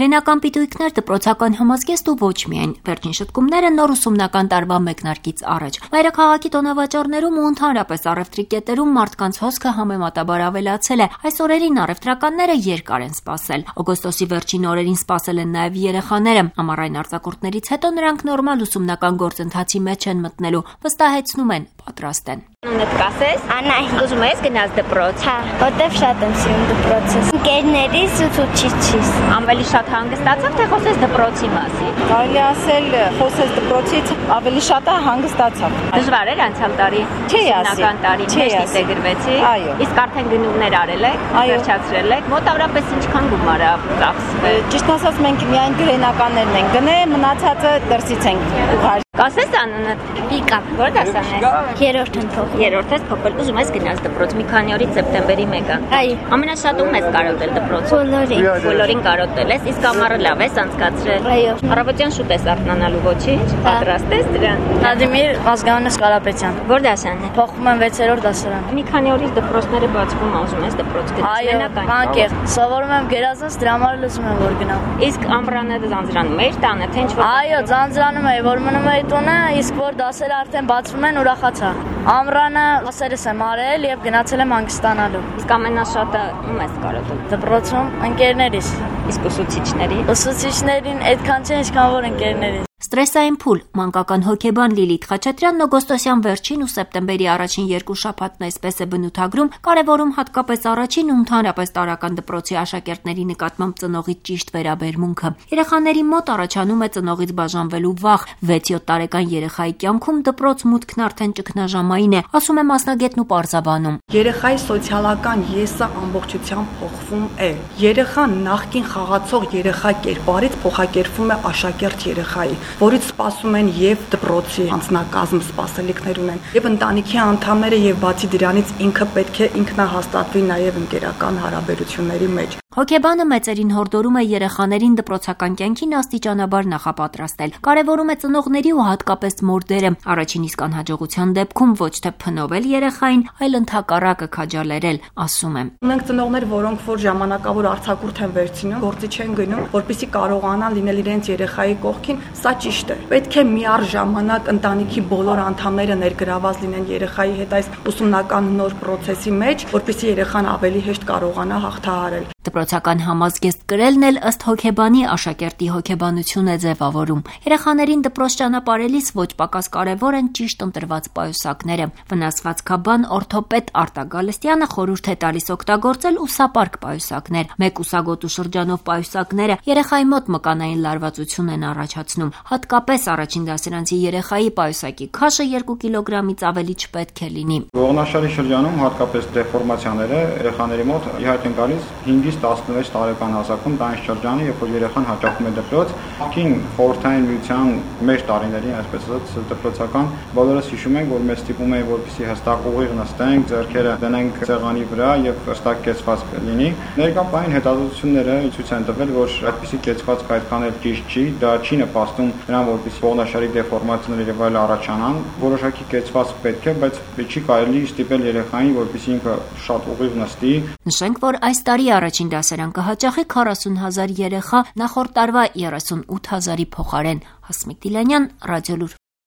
Հրենական պիտույքներ, դպրոցական համազգեստ ու ոչ միայն։ Վերջին շտկումները նոր ուսումնական տարվա մեկնարկից առաջ։ Մայրաքաղաքի տոնավաճառներում ու ընդհանրապես առևտրի կետերում մարդկանց հոսքը համեմատաբար ավելացել է։ Այս օրերին առևտրականները երկար են սպասել։ Օգոստոսի վերջին օրերին սպասել են նաև երեխաները։ Ամառային արձակուրդներից հետո նրանք նորմալ ուսումնական գործընթացի մեջ են մտնելու, վստահեցնում են, պատրաստ են։ Ունդ կասես, Աննա, ուզում ես գնաս դպրոց, հա, որտեվ շատ եմ սիրում դպրոցը։ Ընկերներիս ու ուսուցիչից։ Ավելի շատ հանգստացավ, թե խոսես դպրոցի մասին։ Կարելի ասել, խոսես դպրոցից ավելի շատ հանգստացավ։ Դժվար էր անցյալ տարի։ Չի ասի։ Նախական տարի մեջից է գրվեցի։ Այո։ Իսկ արդեն գնումներ արել եք, վերջացրել եք։ Մոտավորապես ինչքան գումար է ծախսվել։ Ճիշտ ասած, մենք միայն գրենականներն ենք գնել, մնացածը դրսից ենք ուղարկել։ Կասես Աննա, Վիկա, որ դասան ես։ երրորդ եմ փոխել։ Երրորդ ես փոխել, ուզում ես գնաս դպրոց մի քանի օրից սեպտեմբերի 1-ը։ Այո։ Ամենաշատ ում ես կարոտել դպրոցում։ Բոլորին։ Բոլորին կարոտել ես, իսկ ամառը լավ ես անցկացրել։ Այո։ Առավոտյան շուտ ես արթնանալու, ոչինչ։ Պատրաստ ես դրան։ Վլադիմիր Վազգանովս Կարապետյան։ Որ դասանն է։ Փոխում եմ 6-րդ դասարան։ Մի քանի օրից դպրոցները բացվում է, ուզում ես դպրոց գնաս։ Այո, բանկեր։ Սովորում եմ գերազանց, դրա համար էլ ուզում եմ որ գնամ։ Իսկ ամռանը ձանձրանում էր տանը, թե ինչ որ։ Այո, ձանձրանում է, որ մնում է տունը, իսկ որ դասերը արդեն բացվում են, ուրախացա։ Ամռանը դասերս եմ արել եւ գնացել եմ հանգստանալու։ Իսկ ամենաշատը ում ես կարոտել։ Դպրոցում ընկերներիս։ Իսկ ուսուցիչների։ Ուսուցիչներին այդքան չէ, ինչքան որ ընկերներիս։ Ստրեսային փուլ, մանկական հոգեբան Լիլիթ Խաչատրյանն օգոստոսյան վերջին ու սեպտեմբերի առաջին 2 շաբաթն այսպես է բնութագրում, կարևորում հատկապես առաջին ու ընդհանրապես տարրական դպրոցի աշակերտների նկատմամբ ծնողի ճիշտ վերաբերմունքը։ Երեխաների մոտ առաջանում է ծնողից բաժանվելու վախ։ 6-7 տարեկան երեխայի կյանքում դպրոց մուտքն արդեն ճգնաժամային է, ասում է մասնագետն ու պարզաբանում։ Երեխայի սոցիալական եսը ամբողջությամբ փոխվում է։ Երեխան նախկին խաղացող երեխա կերպարից փոխակերպվում է աշակերտ երեխայի, որից սպասում են եւ դպրոցի անձնակազմ սպասելիքներ ունեն, եւ ընտանիքի անդամները, եւ բացի դրանից ինքը պետք է ինքնահաստատվի նաեւ ընկերական հարաբերությունների մեջ։ Հոգեբանը մեծերին հորդորում է երեխաներին դպրոցական կյանքին աստիճանաբար նախապատրաստել։ Կարևորում է ծնողների ու հատկապես մորդերը առաջին իսկ անհաջողության դեպքում ոչ թե փնովել երեխային, այլ ընդհակառակը քաջալերել, ասում է։ Ունենք ծնողներ, որոնք որ ժամանակավոր արձակուրդ են վերցնում, գործի չեն գնում, որպեսզի կարողանան լինել իրենց երեխայի կողքին, սա ճիշտ է։ Պետք է միառժամանակ ընտանիքի բոլոր անդամները ներգրաված լինեն երեխայի հետ այս ուսումնական նոր process-ի մեջ, որպեսզի երեխան ավելի հեշտ կարողանա հաղթահարել։ Դպրոցական համազգեստ կրելն էլ ըստ հոգեբանի աշակերտի հոգեբանություն է ձևավորում։ Երեխաներին դպրոց ճանապարհելիս ոչ պակաս կարևոր են ճիշտ ընտրված պայուսակները։ Վնասվածքաբան օրթոպեդ Արտակ Գալստյանը խորհուրդ է տալիս օգտագործել ուսապարկ պայուսակներ։ Մեկ ուսագոտու շրջանով պայուսակները երեխայի մոտ մկանային լարվածություն են առաջացնում։ Հատկապես առաջին դասարանցի երեխայի պայուսակի քաշը 2 կիլոգրամից ավելի չպետք է լինի։ Ողնաշարի շրջանում հատկապես դեֆորմացիաները երեխաների մոտ իհարկե են գալիս 5-ից 16 տարեկան հասակում, դա այն շրջանը, երբ որ երեխան հաճախում է դպրոց, ին խորհրդային միության մեր տարիներին, այսպես ասած, դպրոցական բոլորս հիշում ենք, որ մեզ ստիպում էին, որպեսզի հստակ ուղիղ նստենք, ձեռքերը դնենք սեղանի վրա եւ հստակ կեցվածք լինի։ Ներկա պահին հետազոտությունները ցույց են տվել, որ այդպիսի կեցվածք այդքան էլ ճիշտ չի, դա չի նպաստում նրան, որպեսզի ողնաշարի դեֆորմացիաներ եւ այլ առաջանան։ Որոշակի կեցվածք պետք է, բայց չի կարելի ստիպել երեխային, որպեսզի ինքը շատ ուղիղ նստի։ Նշենք, որ այս տարի առաջին դասարան կհաճախի 40,000 երեխա, նախորդ տարվա 38,000-ի փոխարեն։ Հասմիկ Դիլանյան, Ռադիոլուր։